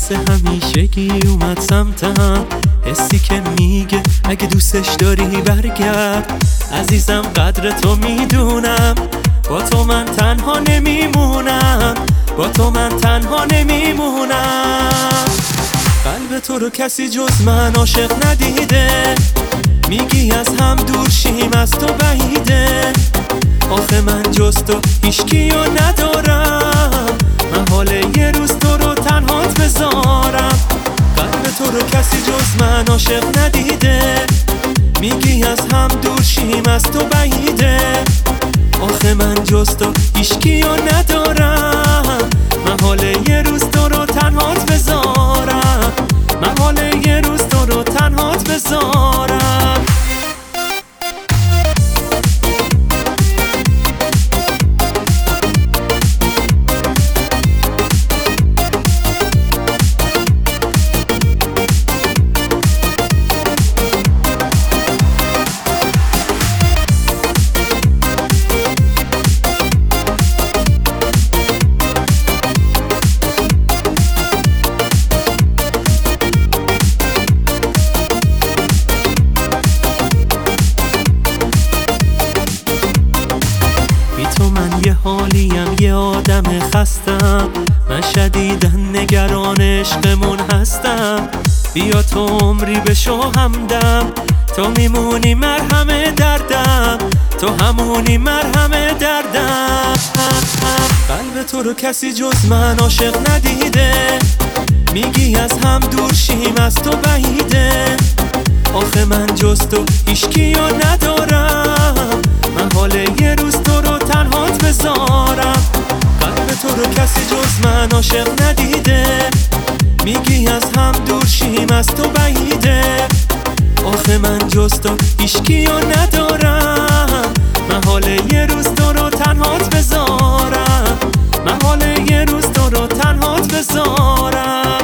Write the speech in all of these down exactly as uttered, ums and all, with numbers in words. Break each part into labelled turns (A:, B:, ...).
A: حس همیشگی اومد سمتم، حسی که میگه اگه دوستش داری برگرد. عزیزم قدر تو میدونم، با تو من تنها نمیمونم، با تو من تنها نمیمونم. قلب تو رو کسی جز من عاشق ندیده، میگی از هم دور شیم از تو بعیده. آخه من جز تو هیچکیو ندارم، من حال یه روز تو رو تنهات بذارم. قلب تو رو کسی جز من عاشق ندیده، میگی از هم دور شیم از تو بعیده. آخه من جز تو هیچکیو ندارم، من حال یه روز تو رو تنهات بذارم، من حال یه روز تو رو تنهات بذارم. تو من یه حالیم، یه آدم خستم، من شدیداً نگران عشقمون هستم. بیا تو عمری بشو همدم، تو میمونی مرهم دردم، تو همونی مرهم دردم. قلب تو رو کسی جز من عاشق ندیده، میگی از هم دور شیم از تو بعیده. آخه من جز تو هیچکیو ندارم، من حال یه روز تو رو تنهات بذارم. قلب تو رو کسی جز من عاشق ندیده، میگی از هم دور شیم از تو بعیده. آخه من جز تو هیچکیو ندارم، من حال یه روز تو رو تنهات بذارم، من حال یه روز تو رو تنهات بذارم.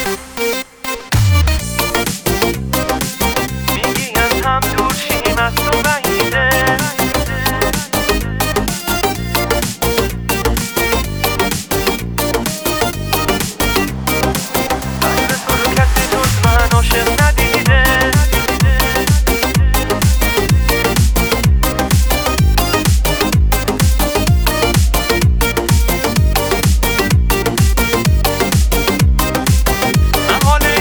A: میگی از هم دور شیم از تو بعیده.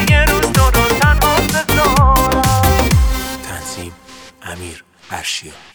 A: امیر ارشیا.